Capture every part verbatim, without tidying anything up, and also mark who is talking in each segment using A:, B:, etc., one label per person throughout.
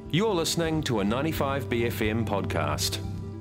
A: You're listening to a ninety-five B F M podcast.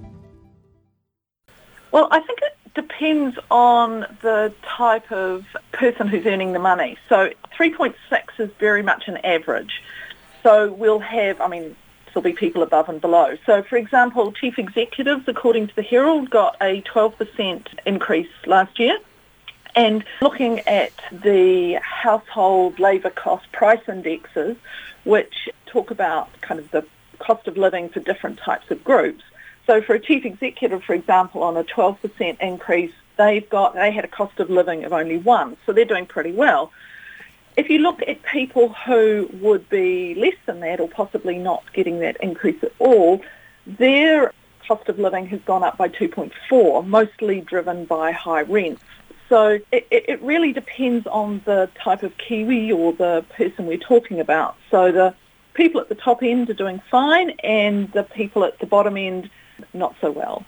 B: Well, I think it depends on the type of person who's earning the money. So three point six is very much an average. So we'll have, I mean, there'll be people above and below. So, for example, chief executives, according to the Herald, got a twelve percent increase last year. And looking at the household labour cost price indexes, which talk about kind of the cost of living for different types of groups. So for a chief executive, for example, on a twelve percent increase, they've got they had a cost of living of only one, so they're doing pretty well. If you look at people who would be less than that or possibly not getting that increase at all, their cost of living has gone up by two point four, mostly driven by high rents. So it, it really depends on the type of Kiwi or the person we're talking about. So the people at the top end are doing fine and the people at the bottom end not so well.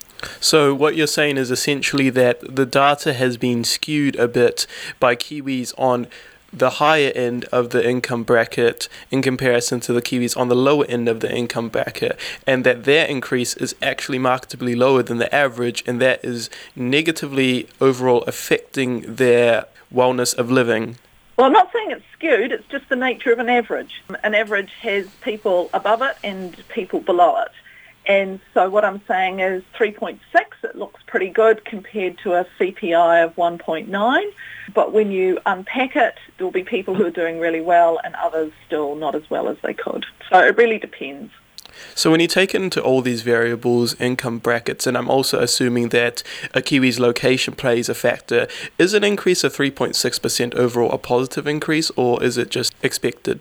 C: So what you're saying is essentially that the data has been skewed a bit by Kiwis on the higher end of the income bracket in comparison to the Kiwis on the lower end of the income bracket, and that their increase is actually markedly lower than the average, and that is negatively overall affecting their wellness of living.
B: Well, I'm not saying it's skewed, it's just the nature of an average. An average has people above it and people below it. And so what I'm saying is three point six, it looks pretty good compared to a C P I of one point nine. But when you unpack it, there'll be people who are doing really well and others still not as well as they could. So it really depends.
C: So when you take it into all these variables, income brackets, and I'm also assuming that a Kiwi's location plays a factor, is an increase of three point six percent overall a positive increase, or is it just expected?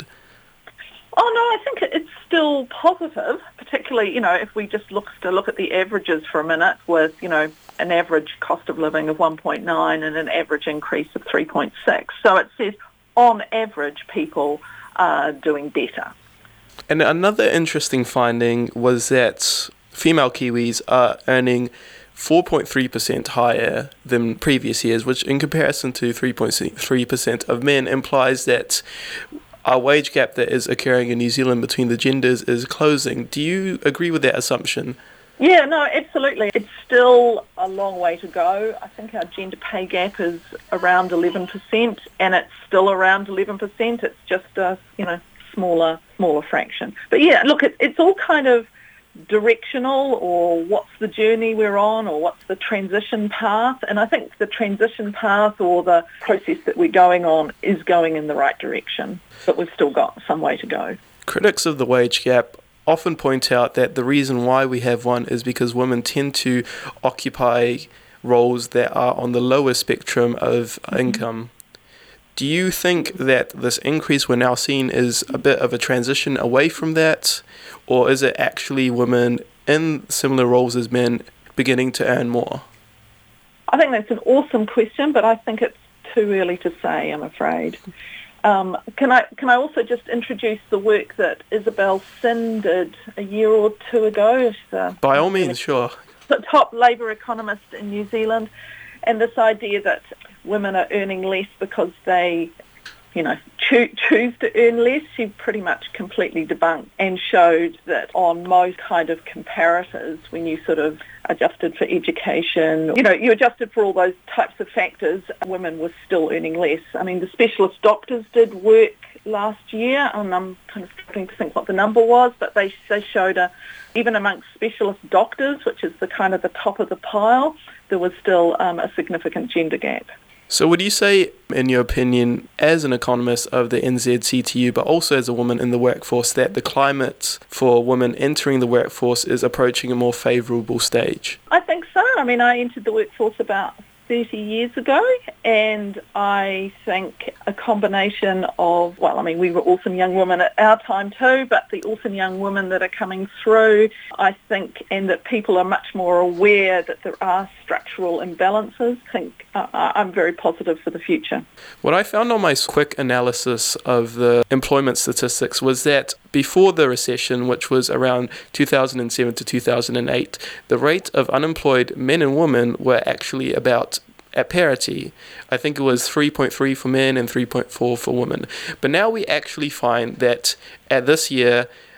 B: Oh, no, I think it's still positive, particularly, you know, if we just look to look at the averages for a minute with, you know, an average cost of living of one point nine and an average increase of three point six. So it says, on average, people are doing better.
C: And another interesting finding was that female Kiwis are earning four point three percent higher than previous years, which in comparison to three point three percent of men implies that our wage gap that is occurring in New Zealand between the genders is closing. Do you agree with that assumption?
B: Yeah, no, absolutely. It's still a long way to go. I think our gender pay gap is around eleven percent, and it's still around eleven percent. It's just a, you know, smaller, smaller fraction. But yeah, look, it, it's all kind of directional, or what's the journey we're on, or what's the transition path. And I think the transition path or the process that we're going on is going in the right direction, but we've still got some way to go.
C: Critics of the wage gap often point out that the reason why we have one is because women tend to occupy roles that are on the lower spectrum of mm-hmm. income. Do you think that this increase we're now seeing is a bit of a transition away from that, or is it actually women in similar roles as men beginning to earn more?
B: I think that's an awesome question, but I think it's too early to say, I'm afraid. Um, can I can I also just introduce the work that Isabel Sin did a year or two ago? Uh,
C: By all means, sure.
B: The top labour economist in New Zealand, and this idea that women are earning less because they, you know, choo- choose to earn less, she pretty much completely debunked and showed that on most kind of comparators, when you sort of adjusted for education, you know, you adjusted for all those types of factors, women were still earning less. I mean, the specialist doctors did work last year, and I'm kind of struggling to think what the number was, but they they showed a, even amongst specialist doctors, which is the kind of the top of the pile, there was still um, a significant gender gap.
C: So would you say, in your opinion, as an economist of the N Z C T U, but also as a woman in the workforce, that the climate for women entering the workforce is approaching a more favourable stage?
B: I think so. I mean, I entered the workforce about thirty years ago, and I think a combination of, well, I mean, we were awesome young women at our time too, but the awesome young women that are coming through, I think, and that people are much more aware that there are structural imbalances. I think uh, I'm very positive for the future.
C: What I found on my quick analysis of the employment statistics was that before the recession, which was around two thousand seven to two thousand eight, the rate of unemployed men and women were actually about at parity. I think it was three point three for men and three point four for women. But now we actually find that at this year,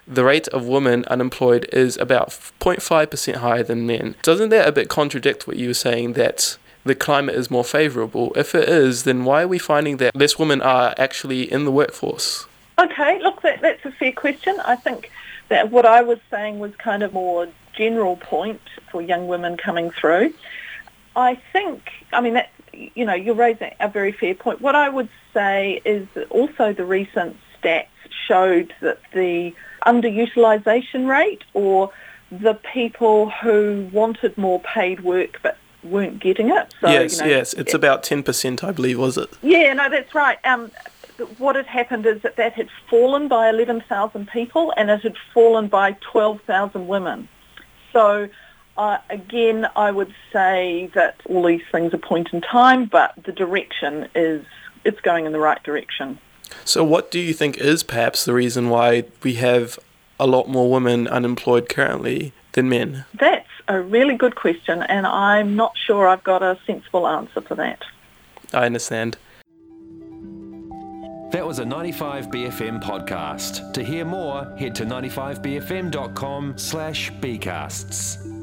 C: the rate of women unemployed is about zero point five percent higher than men. Doesn't that a bit contradict what you were saying that the climate is more favourable? If it is, then why are we finding that less women are actually in the workforce?
B: Okay, look, that, that's a fair question. I think that what I was saying was kind of more general point for young women coming through. I think, I mean, that, you know, you're raising a very fair point. What I would say is that also the recent stats showed that the underutilisation rate, or the people who wanted more paid work but weren't getting it. So,
C: yes,
B: you know,
C: yes, it's it, about ten percent, I believe, was it?
B: Yeah, no, that's right. Um, what had happened is that that had fallen by eleven thousand people, and it had fallen by twelve thousand women. So, uh, again, I would say that all these things are point in time, but the direction is, it's going in the right direction.
C: So what do you think is perhaps the reason why we have a lot more women unemployed currently than men?
B: That's a really good question, and I'm not sure I've got a sensible answer for that.
C: I understand.
A: That was a ninety-five B F M podcast. To hear more, head to ninety-five b f m dot com slash bcasts.